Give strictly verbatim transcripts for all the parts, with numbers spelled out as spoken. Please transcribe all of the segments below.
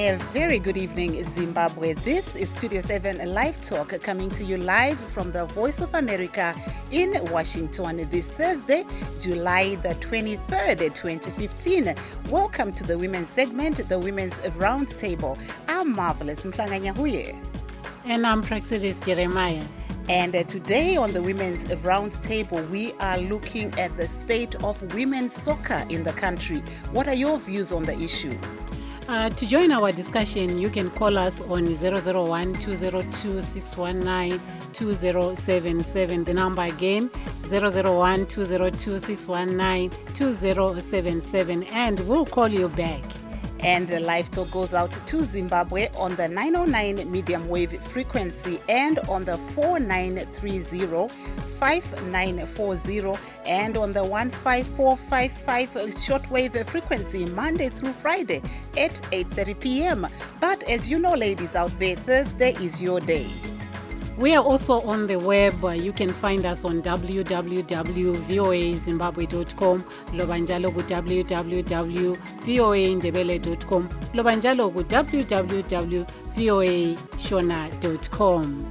A very good evening, Zimbabwe. This is Studio seven Live Talk coming to you live from the Voice of America in Washington this Thursday, July the twenty-third, twenty fifteen. Welcome to the women's segment, the Women's Roundtable. I'm Marvelous Mhlanganya Huye. And I'm Praxidis Jeremiah. And uh, today on the Women's Roundtable, we are looking at the state of women's soccer in the country. What are your views on the issue? Uh, to join our discussion, you can call us on zero zero one, two zero two, six one nine, two zero seven seven. The number again, zero zero one, two zero two, six one nine, two zero seven seven. And we'll call you back. And the live talk goes out to Zimbabwe on the nine oh nine medium wave frequency and on the four nine three zero, five nine four zero and on the one five four five five shortwave frequency Monday through Friday at eight thirty p.m. But as you know, ladies out there, Thursday is your day. We are also on the web. You can find us on w w w dot v o a zimbabwe dot com, lobanjalo ku w w w dot v o a ndebele dot com, lobanjalo ku w w w dot v o a shona dot com.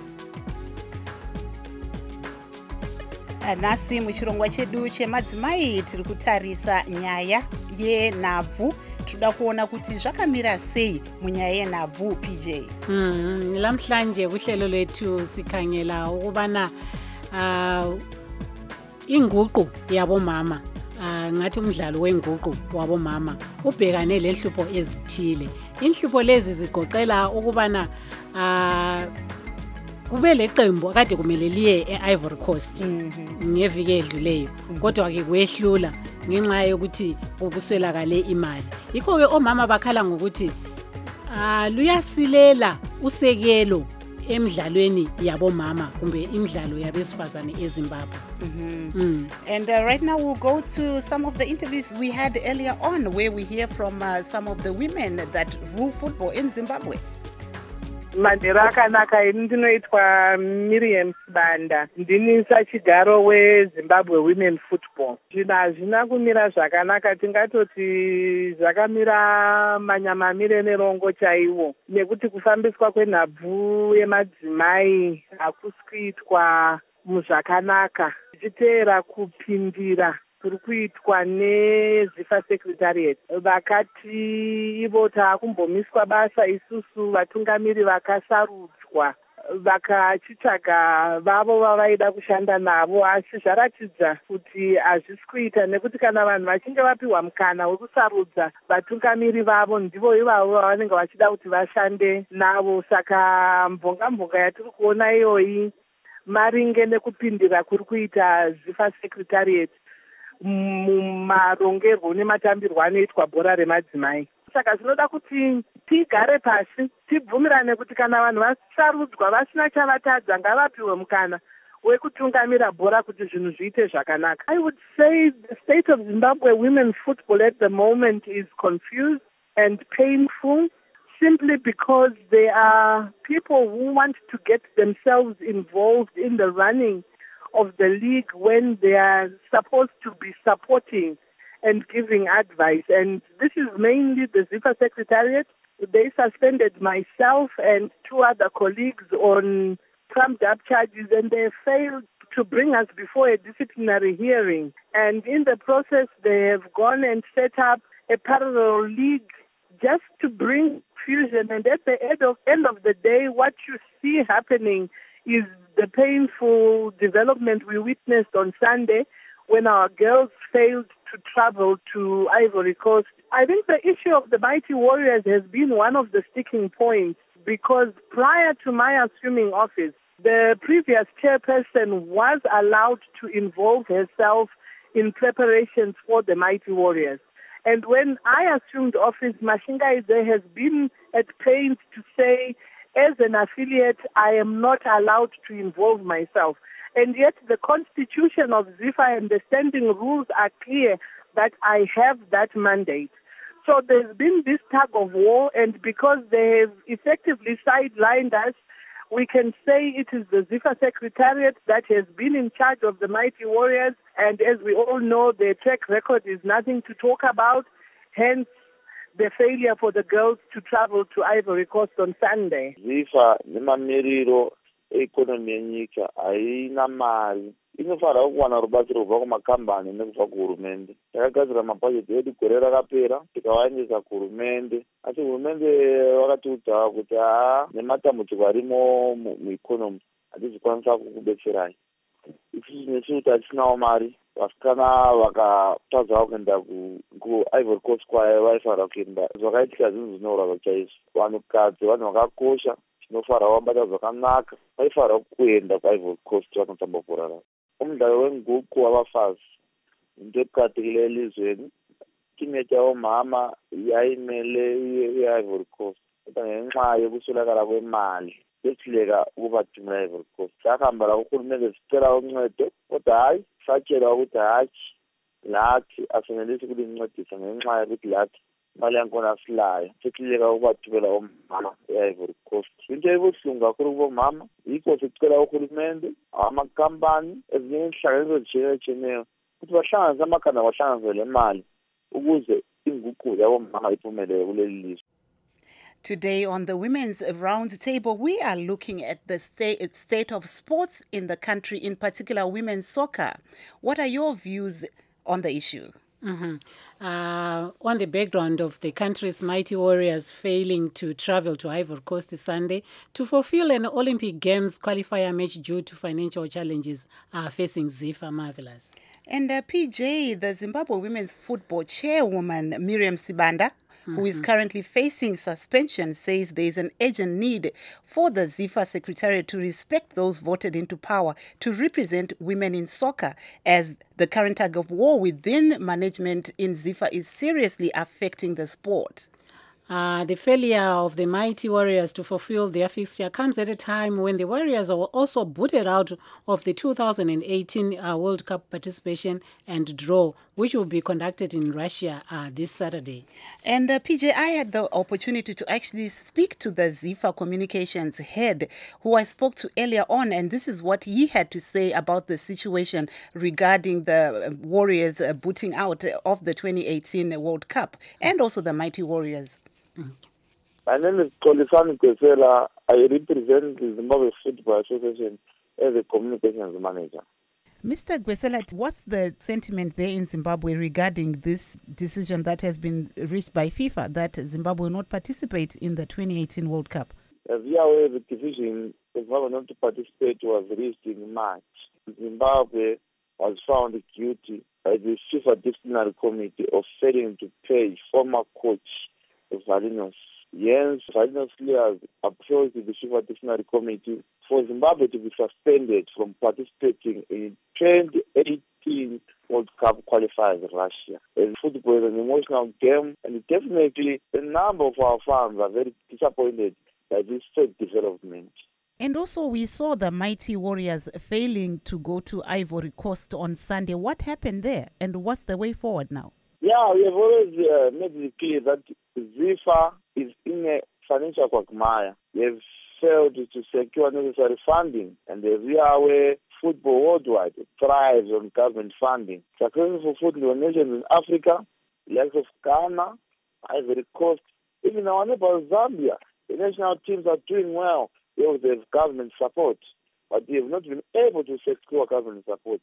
Nasi muchirongwa chedu chemadzimai tiri kutarisa nyaya yenhabvu. Toda kuona kuti zvakamira sei munyaya yenhabvu P J. Mm, lamhlanje kuhlelo lethu sikhangela ukubana uh, inguqu yabomama uh, ngathi umdlalo wenguqu wabomama ubhekane lenhlupho ezithile. Inhlupho lezi zigoqela ukubana uh, kube leqembu akade kumele liye e-Ivory Coast mm-hmm. ngeviki edluleyo mm-hmm. kodwa ke kwehlula ngenxa yokuthi ukuswelakale imali. Yikho ke omama bakhala ngokuthi ah luyasilela usekelo emidlalweni yabomama kumbe imidlalo yabesifazane eZimbabwe. Mm-hmm. Mm. And uh, right now we'll go to some of the interviews we had earlier on where we hear from uh, some of the women that rule football in Zimbabwe. Mandira akanaka ini ndinoitwa Miriam Sibanda, ndini sachigaro weZimbabwe Women Football. Zvinhu hazvina kumira zvakanaka, tingatoti zvakamira manyamamire nerongo chaiwo, nekuti kufambiswa kwenhabvu yemadzimai hakusi kuitwa muzvakanaka, zvichiteera kupindira kuri kuitwa neZIFA Secretariat. Vakati ivo taakumbomiswa basa isusu vatungamiri vakasarudzwa, vakachitsvaga vavo vavaida kushanda navo, asi zvaratidza kuti hazvisi kuita, nekuti kana vanhu vachinge vapiwa mukana wekusarudza vatungamiri vavo ndivo ivavo vavanenge vachida kuti vashande navo. Saka mbonga-mbonga yatiri kuona iyoyi maringe nekupindira kuri kuita ZIFA Secretariat mumarongerwo nematambirwo anoitwa bhora remadzimai. Saka zvinoda kuti tigare pasi tibvumirane kuti kana vanhu vasarudzwa vasina chavatadza ngavapiwe mukana wekutungamira bhora kuti zvinhu zviite zvakanaka. I would say the state of Zimbabwe women football at the moment is confused and painful, simply because there are people who want to get themselves involved in the running of the league when they are supposed to be supporting and giving advice. And this is mainly the ZIFA Secretariat. They suspended myself and two other colleagues on trumped up charges, and they failed to bring us before a disciplinary hearing. And in the process, they have gone and set up a parallel league just to bring fusion. And at the end of, end of the day, what you see happening is the painful development we witnessed on Sunday when our girls failed to travel to Ivory Coast. I think the issue of the Mighty Warriors has been one of the sticking points, because prior to my assuming office, the previous chairperson was allowed to involve herself in preparations for the Mighty Warriors. And when I assumed office, Mashinga Eze has been at pains to say, as an affiliate, I am not allowed to involve myself. And yet the constitution of ZIFA and the standing rules are clear that I have that mandate. So there's been this tug of war, and because they have effectively sidelined us, we can say it is the ZIFA Secretariat that has been in charge of the Mighty Warriors, and as we all know, their track record is nothing to talk about. Hence, the failure for the girls to travel to Ivory Coast on Sunday? ZIFA nemamiriro economy yenyika haina mari. Inofanira kuwana rubatsiro kubva kumakambani nekubva kuhurumende. Takagadzira mabhajeti edu gore rakapera tikawaendesa kuhurumende, asi hurumende vakatiudza kuti haa nematambudziko arimo mueconomy hatizokwanisa kukudetserai. Isusu nesu kuti hatisinawo mari, vasikana vakatadzawo kuenda kuivory coast kwaye vaifanira kuenda. Zvakaitika zvinhu zvinorwadza chaizvo. Vanhukadzi vanhu vakakosha, tinofanira kuvabata zvakanaka, vaifanira kuenda kuivory coast vanotamba bhora ravo. Umdlalo wenguqu wabafazi into eqakathekileyo elizweni. Timu yethu yabomama yayimele i-Ivory Coast, kodwa ngenxa yokuswelakala kwemali sesileka ukubathumela e-Ivory Coast. Sahambela kuhulumende sicela uncedo, kodwa hayi satshelwa ukuthi hatshi lathi asenelisi ukulincedisa ngenxa yokuthi lathi imali yakhona asilayo. Sesileka ukubathumela omama e-Ivory Coast. Into ebuhlungu kakhulu kubomama yikho sicela uhulumende, amakampani, ezinye inhlanganiso ezitshiyeneyo ukuthi bahlanganise amakhanda bahlanganise le mali ukuze inguqu yabomama iphumelele kuleli lizwe. Today on the Women's Roundtable, we are looking at the state, state of sports in the country, in particular women's soccer. What are your views on the issue? Mm-hmm. Uh, on the background of the country's mighty warriors failing to travel to Ivory Coast this Sunday to fulfill an Olympic Games qualifier match due to financial challenges uh, facing ZIFA. Marvelous. And uh, P J, the Zimbabwe women's football chairwoman, Miriam Sibanda, Mm-hmm. who is currently facing suspension, says there is an urgent need for the ZIFA Secretariat to respect those voted into power to represent women in soccer, as the current tug of war within management in ZIFA is seriously affecting the sport. Uh, the failure of the mighty warriors to fulfill their fixture comes at a time when the warriors are also booted out of the two thousand eighteen uh, World Cup participation and draw, which will be conducted in Russia uh, this Saturday. And uh, P J, I had the opportunity to actually speak to the ZIFA communications head, who I spoke to earlier on, and this is what he had to say about the situation regarding the warriors uh, booting out of the twenty eighteen World Cup and also the mighty warriors. My name is Kolisani Kwesela. I represent the Zimbabwe Football Association as a communications manager. Mister Gwesela, what's the sentiment there in Zimbabwe regarding this decision that has been reached by FIFA that Zimbabwe will not participate in the twenty eighteen World Cup? As we are aware, the decision of Zimbabwe not to participate was reached in March. Zimbabwe was found guilty by the FIFA Disciplinary Committee of failing to pay former coach Valinos. Yes, Valinos players approached the FIFA Disciplinary Committee for Zimbabwe to be suspended from participating in twenty eighteen World Cup qualifiers in Russia. As football is an emotional game, and definitely a number of our fans are very disappointed by this fake development. And also we saw the mighty warriors failing to go to Ivory Coast on Sunday. What happened there, and what's the way forward now? Yeah, we have always uh, made it clear that ZIFA is in a financial quagmire. They have failed to secure necessary funding, and as we are aware, football worldwide thrives on government funding. Successful football nations in Africa, like of Ghana, Ivory Coast, even our neighbor Zambia, the national teams are doing well because they have government support, but they have not been able to secure government support.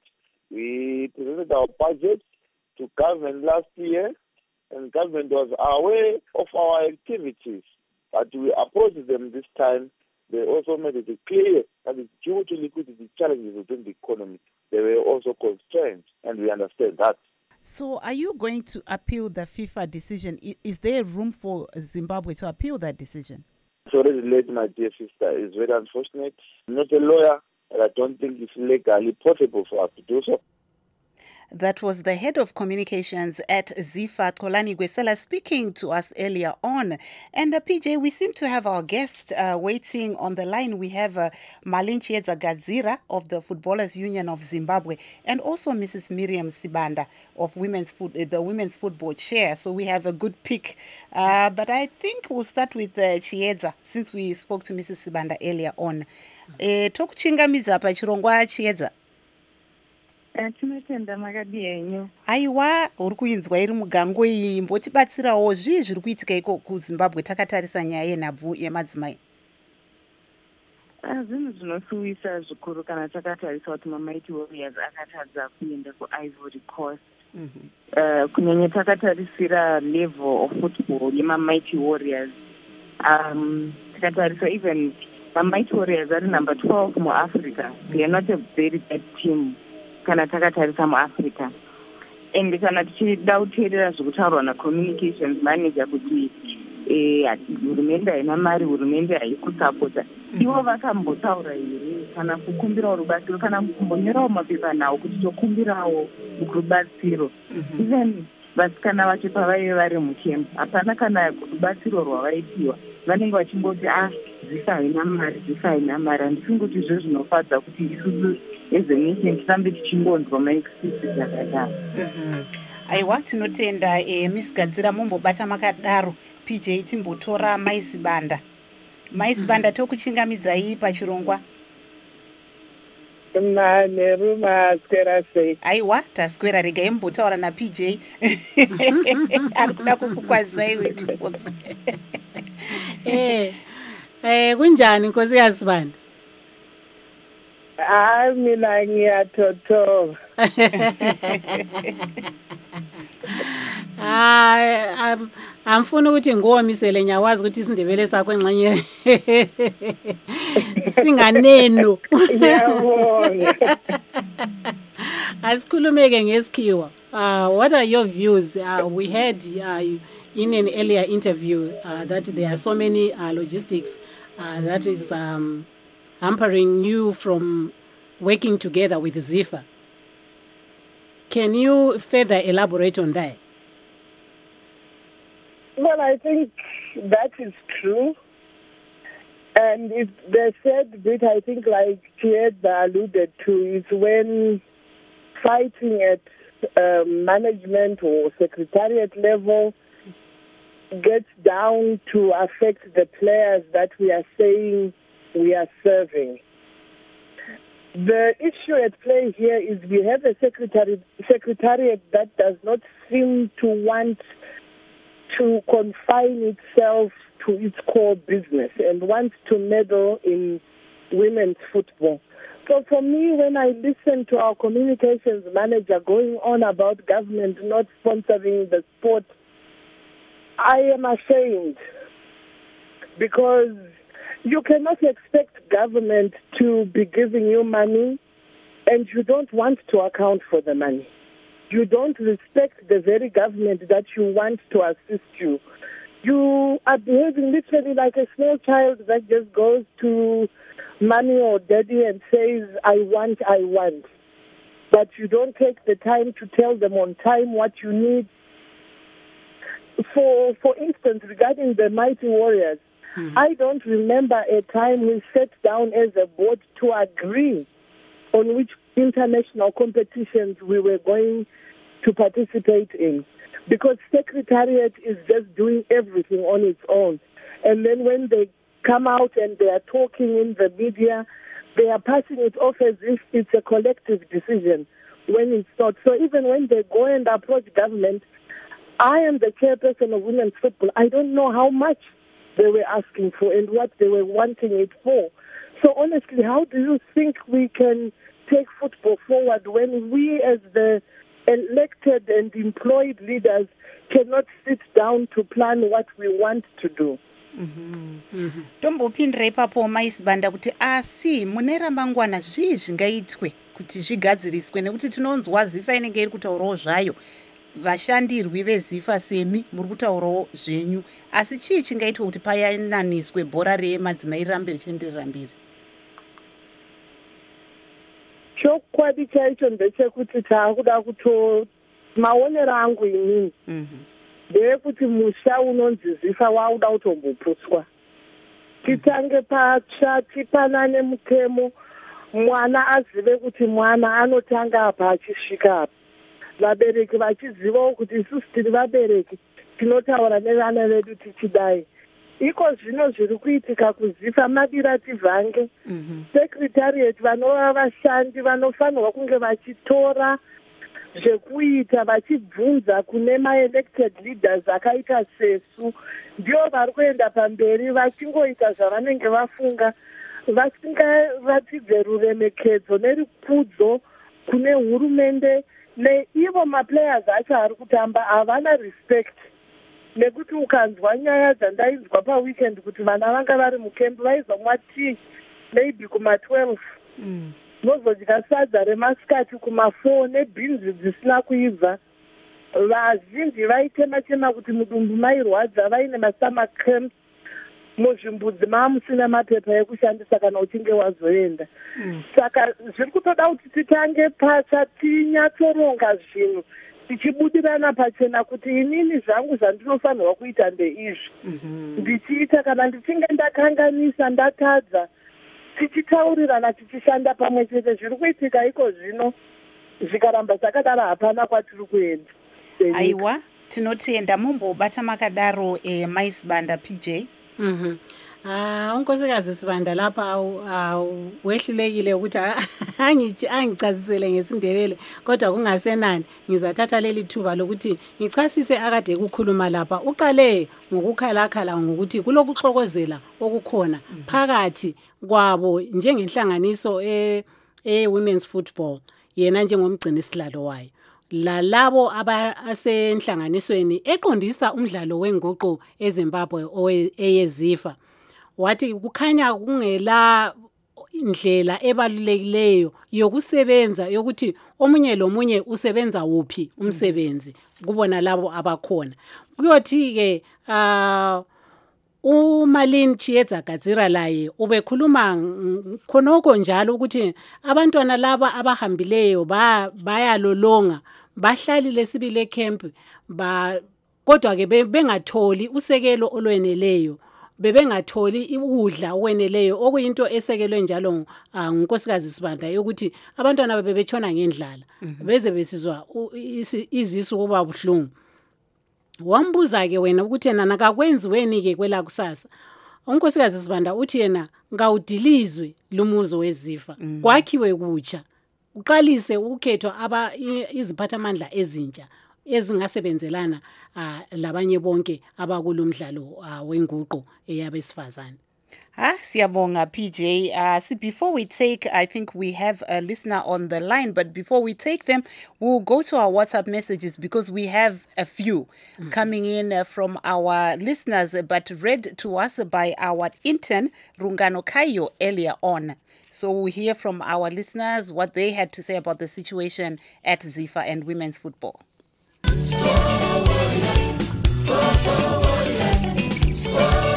We presented our budget to government last year, and government was aware of our activities, but we approached them this time. They also made it clear that due to liquidity challenges within the economy, they were also constrained, and we understand that. So are you going to appeal the FIFA decision? Is there room for Zimbabwe to appeal that decision? It's already late, my dear sister. It's very unfortunate. I'm not a lawyer, and I don't think it's legally possible for us to do so. That was the head of communications at ZIFA, Xolani Gwesela, speaking to us earlier on. And uh, P J, we seem to have our guest uh, waiting on the line. We have uh, Malin Chiedza Gadzira of the Footballers Union of Zimbabwe, and also Missus Miriam Sibanda of Women's Foot, uh, the Women's Football Chair. So we have a good pick. Uh, but I think we'll start with uh, Chiedza, since we spoke to Missus Sibanda earlier on. Uh, Tokuchingamidza pa chirongwa Chiedza. tinotenda makadi henyu. Aiwa, uri kuinzwa iri mugango iyi, mbotibatsirawo zvii zviri kuitika iko kuZimbabwe takatarisa nyaya yenhabvu yemadzimai. Zvinhu zvinosiwisa zvikuru kana takatarisa kuti maMighty Warriors akatadza kuenda kuIvory Coast. Mhm. Uh, kunyanya takatarisira level of football yemaMighty Warriors. Um, takatarisa even maMighty Warriors are number twelve mu Africa. They are not a very bad team kana takatarisa mu Africa. And kana tichida kuteerera zvekutaurwa na-communications manager kuti hurumende haina mari, hurumende haikusapota. Ivo vakambotaura here kana kukumbirawo rubatsiro kana kumbonyorawo mapepanhau kuti tokumbirawo rubatsiro. Even vasikana vacho pavaive vari mukempu hapana kana rubatsiro rwavaipiwa. Vanenge vachingoti ah zisa haina mari, zisa haina mari. Handifungi kuti izvo zvinofadza kuti isusu as a nation tirambe tichingonzwa maexcuses akadaro. Aiwa, tinotenda eh, Miss Gadzira mumbobata makadaro. P J timbotora Maisibanda. Maisibanda tokuchingamidzai pachirongwa. Maneru maswera sei. Aiwa, taswera regai mumbotaura na P J. Ari kuda kukukwazai wetibotsa. Eh. Eh kunjani Nkosikazi Sibanda? Ah mina ngiyathothoma. Ah amfuna ukuthi ngomisele nyawazi ukuthi isindebele sakho enxanye singaneno. Yabona. Asikhulumeke ngesikhiwa. Uh, what are your views? Uh, we heard uh, in an earlier interview uh, that there are so many uh, logistics uh, that is um, hampering you from working together with ZIFA. Can you further elaborate on that? Well, I think that is true. And it, the third bit, I think, like Chieda alluded to, is when fighting at um, management or secretariat level gets down to affect the players that we are saying we are serving. The issue at play here is we have a secretary, secretariat that does not seem to want to confine itself to its core business and wants to meddle in women's football. So for me, when I listen to our communications manager going on about government not sponsoring the sport, I am ashamed, because you cannot expect government to be giving you money and you don't want to account for the money. You don't respect the very government that you want to assist you. You are behaving literally like a small child that just goes to mommy or daddy and says, I want, I want. But you don't take the time to tell them on time what you need. For, for instance, regarding the Mighty Warriors, mm-hmm. I don't remember a time we sat down as a board to agree on which international competitions we were going to participate in, because Secretariat is just doing everything on its own. And then when they come out and they are talking in the media, they are passing it off as if it's a collective decision when it's not. So even when they go and approach government, I am the chairperson of women's football. I don't know how much they were asking for and what they were wanting it for. So honestly, how do you think we can take football forward when we as the elected and employed leaders cannot sit down to plan what we want to do? Tombopindira ipapo Maisibanda kuti asi mune ramangwana zvii zvingaitwe kuti zvigadziriswe, nekuti tinonzwa ZIFA inenge iri kutaurawo zvayo, vashandirwi veZIFA semi muri kutaurawo zvenyu, asi chii chingaitwe kuti payananiswe bhora remadzimai rirambe richienderera mberi? Chokwadi chaicho ndechekuti taakuda kuto maonero angu inini ndeyekuti musha unonzi ZIFA wakuda kutomboputswa. Titange patsva, tipanane mutemo, mwana azive kuti mwana anotanga apa achisvika apa. Vabereki vachizivawo kuti isusu tiri vabereki tinotaura nevana vedu tichidai. iko zvino zviri kuitika kuzifa madira tivhange secretariat vanova vashandi vanofanirwa kunge vachitora zvekuita vachibvunza kune maelected leaders akaita sesu ndio vari kuenda pamberi vachingoita zvavanenge vafunga vasingaratidze ruremekedzo nerikudzo kune hurumende neivo maplayers acho ari kutamba havana respect nekuti ukanzwa nyaya dzandainzwa paweekend kuti vana vanga vari mukembi vaizomwa tii maybe kuma-twelve mm. nozodya sadza remasikati kuma-four nebhinzi dzisina kuibva vazhinji vaitema-tema kuti mudumbu mairwadza vaine masama cramps muzvimbudzi maamusina mapepa ekushandisa kana uchinge wazoenda mm. saka zviri kutoda kuti titange pacha tinyatsoronga zvinhu tichibudirana pachena kuti inini zvangu zvandinofanirwa kuita ndeizvi mm-hmm. ndichiita kana ndichinge ndakanganisa ndatadza tichitaurirana tichishanda pamwe chete zviri kuitika iko zvino zvikaramba zvakadaro hapana kwatiri kuenda. Aiwa tinotenda mumbobata makadaro eh, maisibanda P J. Mhm. Ah unkosikazi Sibanda lapha wehlulekile ukuthi angichazisele ngesindebele kodwa kungasenani ngizathatha leli thuba lokuthi ngichasise akade ukukhuluma lapha uqale ngokukhalakhala ngokuthi kulokuxokozela okukhona phakathi kwabo njengenhlanganiso e e women's football yena njengomgcini silalo wayo lalabo abasenhlanganisweni eqondisa umdlalo wenguqu eZimbabwe eyezifa wathi kukhanya kungela indlela ebalulekileyo yokusebenza yokuthi omunye lomunye usebenza wuphi umsebenzi kubona labo abakhona kuyothi ke uh, uMalin Chiedza Gadzira laye ubekhuluma khonoko njalo ukuthi abantwana laba abahambileyo ba bayalolonga bahlalile sibile camp ba kodwa ke bengatholi usekelo olweneleyo bebengatholi ukudla okweneleyo okuyinto esekelwe njalo ngunkosikazi Sibanda yokuthi abantwana bebetshona ngendlala beze besizwa izisu kuba buhlungu. Wambuza ke wena ukuthi yena nakakwenziweni ke kwela kusasa unkosikazi Sibanda uthi yena ngawudilizwe lumuzo wezifa mm. kwakhiwe kutsha uqalise ukukhethwa aba iziphathamandla ezintsha ezingasebenzelana uh, labanye bonke abakulumdlalo uh, wenguqu eyabesifazane. Ah, siyabonga P J. Uh, see, before we take, I think we have a listener on the line, but before we take them, we'll go to our WhatsApp messages because we have a few mm-hmm. coming in uh, from our listeners, but read to us by our intern, Rungano Kayo, earlier on. So we'll hear from our listeners what they had to say about the situation at Zifa and women's football. Star Warriors, Star Warriors, Star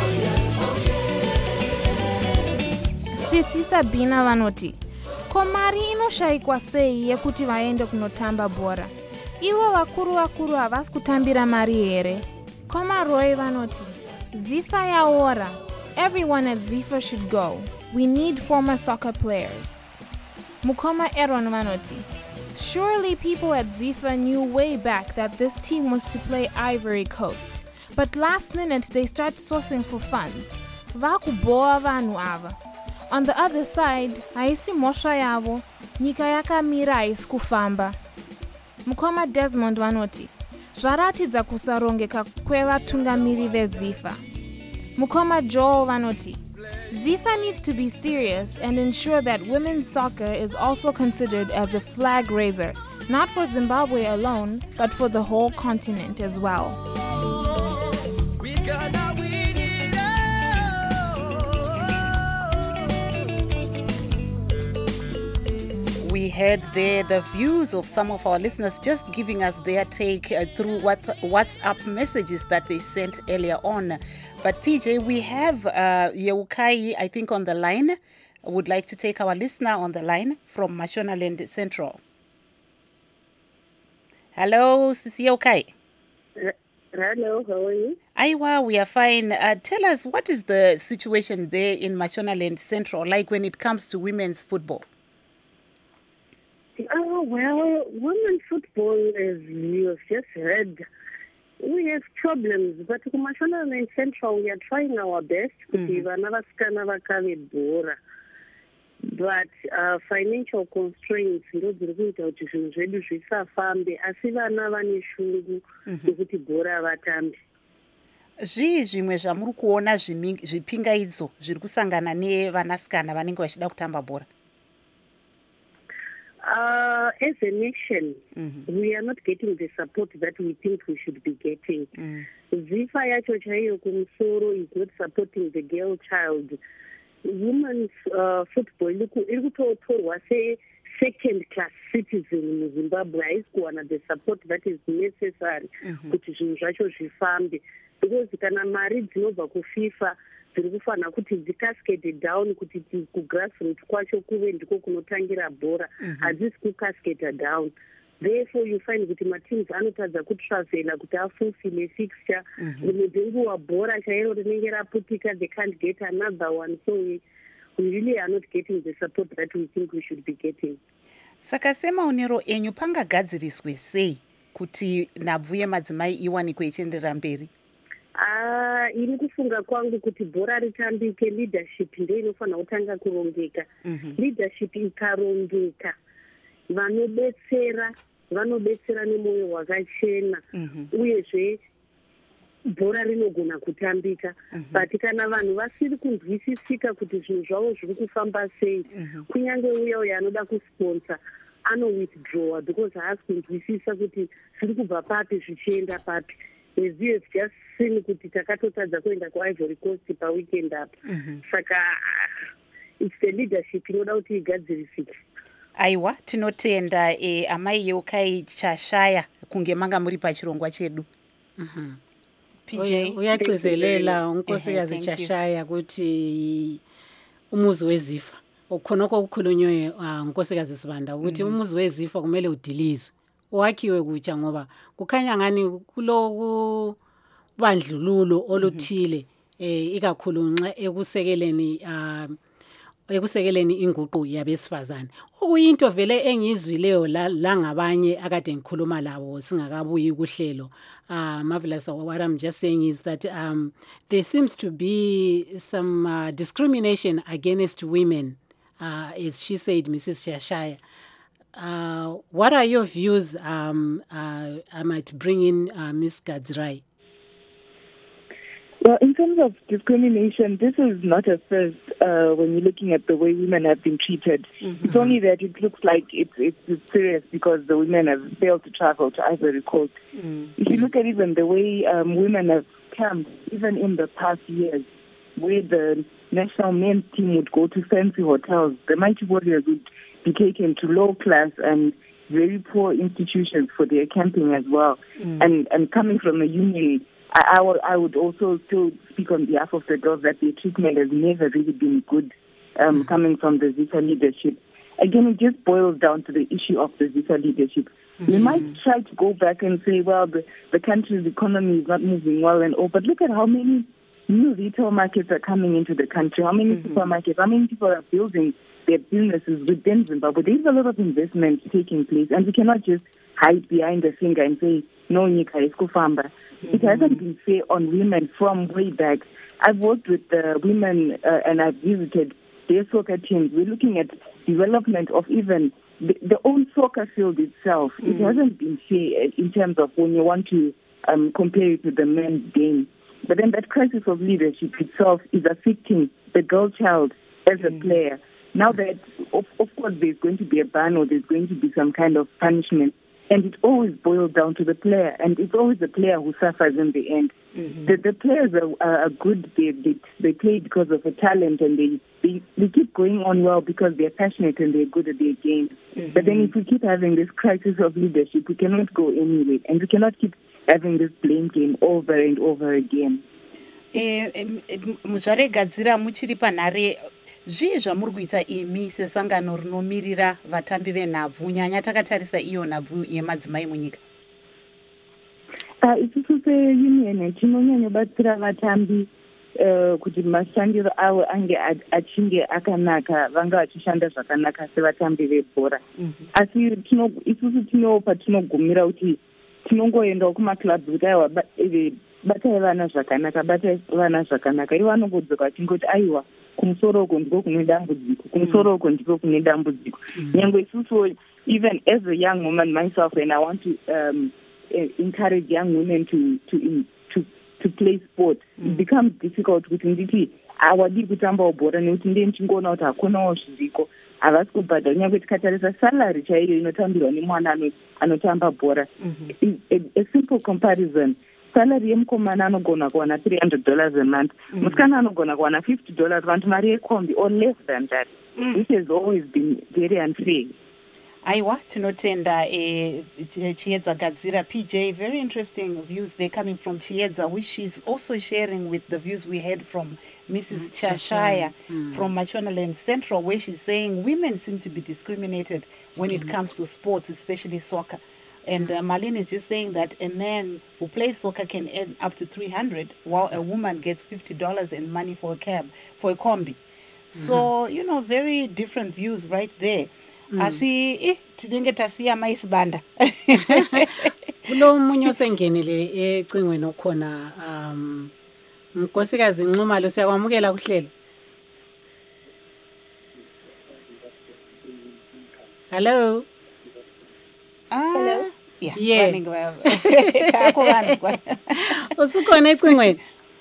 Sisi Sabina vanoti komari inoshayikwa sei yekuti vaende kunotamba bhora ivo vakuru vakuru havasi kutambira mari here. Koma Roy vanoti Zifa yaora, everyone at Zifa should go, we need former soccer players. Mukoma Aaron vanoti surely people at Zifa knew way back that this team was to play Ivory Coast, but last minute they start sourcing for funds. Vakuboa vanhu ava. On the other side, haisi mosha yavo, nyika yakamira haisi kufamba. Mukoma Desmond vanoti zvaratidza kusarongeka kwevatungamiri veZifa. Mukoma Joel vanoti Zifa needs to be serious and ensure that women's soccer is also considered as a flag raiser, not for Zimbabwe alone, but for the whole continent as well. We heard there the views of some of our listeners just giving us their take uh, through what WhatsApp messages that they sent earlier on. But P J, we have uh, Yeukai, I think, on the line. I would like to take our listener on the line from Mashonaland Central. Hello, Sisi Yeukai. Hello, how are you? Aiwa, we are fine. Uh, tell us, what is the situation there in Mashonaland Central like when it comes to women's football? Oh, well, women's football, as you have just heard, we have problems, but kuMashonaland Central we are trying our best kuti vana vasikana vakave bhora. But uh, financial constraints ndo dziri kuita kuti zvinhu zvedu zvisafambe, asi vana vane shungu yekuti bhora vatambe. Zvii zvimwe zvamuri kuona zvipingaidzo zviri kusangana nevanasikana vanenge vachida kutamba bhora? Uh, as a nation, mm-hmm. we are not getting the support that we think we should be getting. Zifa yacho chaiyo kumusoro is not supporting the girl child. Women's uh, football iri kutotorwa se second class citizen mu Zimbabwe, haisi kuwana the support that is necessary kuti zvinhu zvacho zvifambe, because kana mari dzinobva kuFIFA dziri kufanira kuti dzicascade down kuti kugrassroots kwacho kuve ndiko kunotangira bhora, hadzisi kucascade down. Therefore you find kuti mateams anotadza kutravela kuti afulfile fixture, rimwe dzenguva bhora chairo rinenge raputika, they can't get another one, so we, we really are not getting the support that we think we should be getting. Saka semaonero enyu pangagadziriswe sei kuti nhabvu yemadzimai iwanikwe ichienderera mberi? Ah, ini kufunga kwangu kuti bhora ritambike, leadership ndio inofanira kutanga kurongeka. Leadership ikarongeka, vanobetsera vanobetsera nemwoyo wakachena, uyezve bhora rinogona kutambika. But kana vanhu vasiri kunzwisisika kuti zvinhu zvavo zviri kufamba sei, kunyange uya uya anoda kusponsor ano withdraw because haasi kunzwisisa kuti zviri kubva papi zvichienda papi. As you have just seen kuti takatotadza kuenda kuIvory Coast paweekend apa. Saka it's the leadership inoda kuti igadzirisike. Aiwa, tinotenda e, amai Yeukai Chashaya kunge manga muri pachirongwa chedu. Mhm. P J uyagcizelela unkosikazi Chashaya kuti umuzi wezifa. Ukhonoko ukukhulunywe unkosikazi Sibanda ukuthi umuzi wezifa kumele udilizwe. Wakhiwe kutsha ngoba kukhanya ngani kulo kubandlululo oluthile eh ikakhulu nxa ekusekeleni uh, ekusekeleni inguqu yabesifazane. Okuyinto vele engizwileyo la, la ngabanye akade ngikhuluma labo singakabuyi kuhlelo. Uh, Marvelous, what I'm just saying is that um, there seems to be some uh, discrimination against women, uh, as she said, Missus Chashaya. Uh, what are your views? Um, uh, I might bring in uh, Miz Gadzirai. Well, in terms of discrimination, this is not a first uh, when you're looking at the way women have been treated. Mm-hmm. It's only that it looks like it's, it's, it's serious because the women have failed to travel to Ivory Coast. Mm-hmm. If you look at even the way um, women have camped, even in the past years, where the national men's team would go to fancy hotels, the Mighty Warriors would be taken to low-class and very poor institutions for their camping as well. Mm. And and coming from a union, I, I, would, I would also still speak on behalf of the girls that their treatment has never really been good um, mm. coming from the Zisa leadership. Again, it just boils down to the issue of the Zisa leadership. Mm. We might try to go back and say, well, the, the country's economy is not moving well and all, but look at how many new retail markets are coming into the country, how many mm-hmm. supermarkets, how many people are building their businesses within Zimbabwe. There is a lot of investment taking place, and we cannot just hide behind the finger and say, no, Nika, it's kufamba. It hasn't been fair on women from way back. I've worked with the women uh, and I've visited their soccer teams. We're looking at development of even the, the own soccer field itself. Mm. It hasn't been fair in terms of when you want to um, compare it with the men's game. But then that crisis of leadership itself is affecting the girl child as mm. a player. Now that, of, of course, there's going to be a ban or there's going to be some kind of punishment, and it always boils down to the player, and it's always the player who suffers in the end. Mm-hmm. The, the players are, are good. They, they they play because of a talent, and they, they, they keep going on well because they're passionate and they're good at their game. Mm-hmm. But then if we keep having this crisis of leadership, we cannot go anywhere, and we cannot keep having this blame game over and over again. Muzvare Gadzira muchiri panhare zvii zvamuri kuita imi sesangano rinomirira vatambi venhabvu nyanya takatarisa iyo nhabvu yemadzimai munyika? Isusu seunion tinonyanyobatsira vatambi kuti mashandiro avo ange achinge akanaka, vanga vachishanda zvakanaka sevatambi vebhora. Asi isusu tinowo patinogumira kuti tinongoendawo kumaclubs kuti aiwa batai vana zvakanaka batai vana zvakanaka ivo vanongodzoka vachingoti aiwa kumusoro uko ndiko kune dambudziko kumusoro uko ndiko kune dambudziko nyangwe isusuwo even as a young woman myself, and I want to um, encourage young women to to in, to to play sport, mm. it becomes difficult kuti nditi awadi kutamba bhora nekuti ndiye ndichingoona kuti hakunawo zviziko havasi kubhadhara nyangwe tikatarisa salary chaiyo inotambirwa nemwana anotamba bhora. A, a simple comparison, salary yemukomana anogona kuwana three hundred dollars a month, musikana anogona kuwana fifty dollars, vantu mari yekombi or less than that, mm. which has always been very unfair. Aiwa, tinotenda eh, Chiedza Gadzira. P J, very interesting views they're coming from Chiedza, which she's also sharing with the views we heard from Missus Mm, Chashaya mm. from Mashonaland Central, where she's saying women seem to be discriminated when yes. it comes to sports, especially soccer. And uh, Marlene is just saying that a man who plays soccer can earn up to three hundred, while a woman gets fifty dollars in money for a cab, for a combi. Mm-hmm. So, you know, very different views right there. Mm. Asi eh tidenge tasiya maisibanda kulo munye osengenile ecingweni okhona um Nkosikazi Nxumalo siyakwamukela kuhlelo. Hello. Ah Hello? yeah, yeah. Takho kanzwa usukhona ecingweni.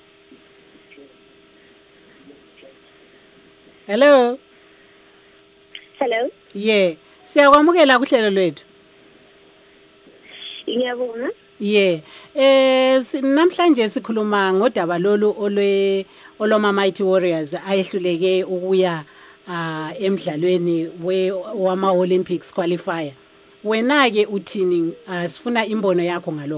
Hello. Hello. Yeah, siyakwamukela kuhlelo lwethu. Ngiyabonga. Yeah. Eh namhlanje sikhuluma ngodaba lolu olwe oloma Mighty Warriors ayehluleke ukuya uh, emidlalweni we wama Olympics qualifier. Wena ke uthini uh, sifuna imbono yakho ngalokho?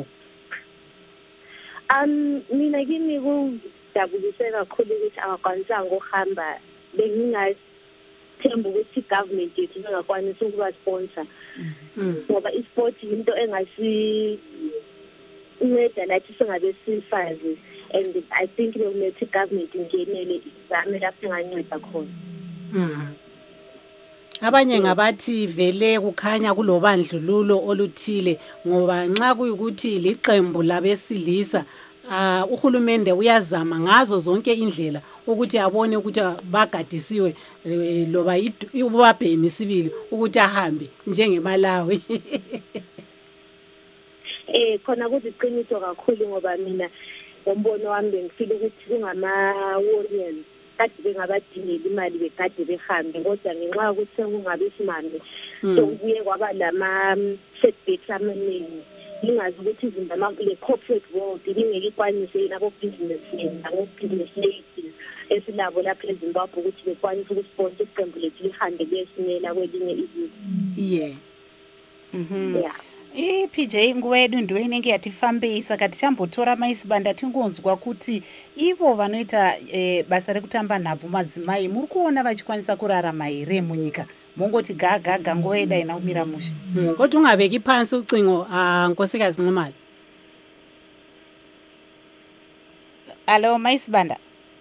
Um mina kimi kujabulise kakhulu ukuthi akakwanisa ngohamba bengingazi themba ukuthi government yethu ingakwanisa ukuba sponsor ngoba isport into engasi inceda lathi singabe sifazi, and I think ukuthi government ingenele izame lapho enganceda khona. Mhm. Abanye ngabathi vele kukhanya kulobandlululo oluthile ngoba nxa kuyukuthi liqembu labesilisa Uh, uhulumende uyazama ngazo zonke indlela ukuthi abone ukuthi bagadisiwe eh, loba ubabhemi sibili ukuthi ahambe njengeMalawi. Eh khona kuziqiniso kakhulu ngoba mina ngombono wami bengifile ukuthi kungama warriors kade bengabadingela imali bekade behambe kodwa ngenxa ukuthi kungabe isimanje so kuye kwaba lama setbacks amaningi lingazi ukuthi izindaba le corporate world lingeke ikwanise nabo business nabo business ladies esilabo lapha eZimbabwe ukuthi bekwanise ukusponsor iqembu lethu lihambe kuyesinela kwelinye izwe. Yeah. Mhm. Yeah. Eh P J ngwedu ndiwene ngiyatifambisa kati chambotora maisibanda tingonzwa kuti ivo vanoita eh, basa rekutamba nhabvu madzimai muri kuona vachikwanisa kurarama here munyika mongoti gaga gaga ngoeda ina umira musha mm. Kodwa ungabeki phansi ucingo uh, Nkosikazi Nxumalo. Hello maisibanda.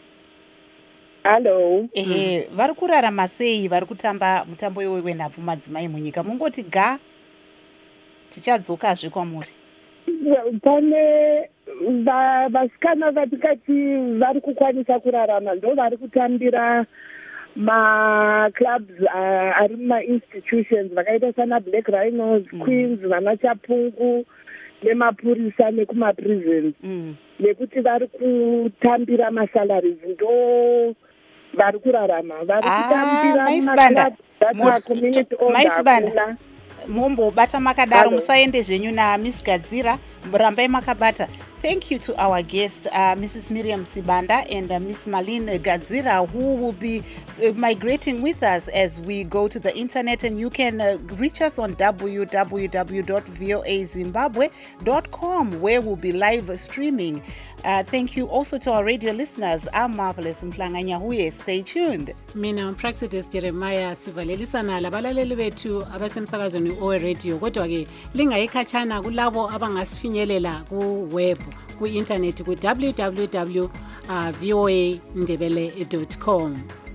Hello. Eh vari kurarama sei vari kutamba mutambo iwe wenhabvu madzimai munyika mongoti ga tichadzokazve kwamuri. Pane vasikana vatikati vari kukwanisa kurarama ndo vari kutambira maclubs uh, ari mumainstitutions vakaita sana Black Rhinos, mm. Queens, vana Chapungu nemapurisa nekumaprisons mm. nekuti vari kutambira masalaries ndo vari kurarama vari kutambira maclubs that are community owned. Mumbobata makadaro musaende zvenyu na Miss Gadzira murambai makabata. Thank you to our guest uh, Missus Miriam Sibanda and uh, Miss Marlene Gadzira, who will be uh, migrating with us as we go to the internet, and you can uh, reach us on w w w dot voa zimbabwe dot com where we'll be live streaming. Uh, thank you also to our radio listeners. I'm Marvelous Mhlanganyahuye. Stay tuned. Mina Praxidis Jeremiah sivalelisana labalaleli bethu abasemsakazweni o radio kodwa ke lingayikhatshana kulabo abangasifinyelela ku web ku internet ku w w w dot voa ndebele dot com.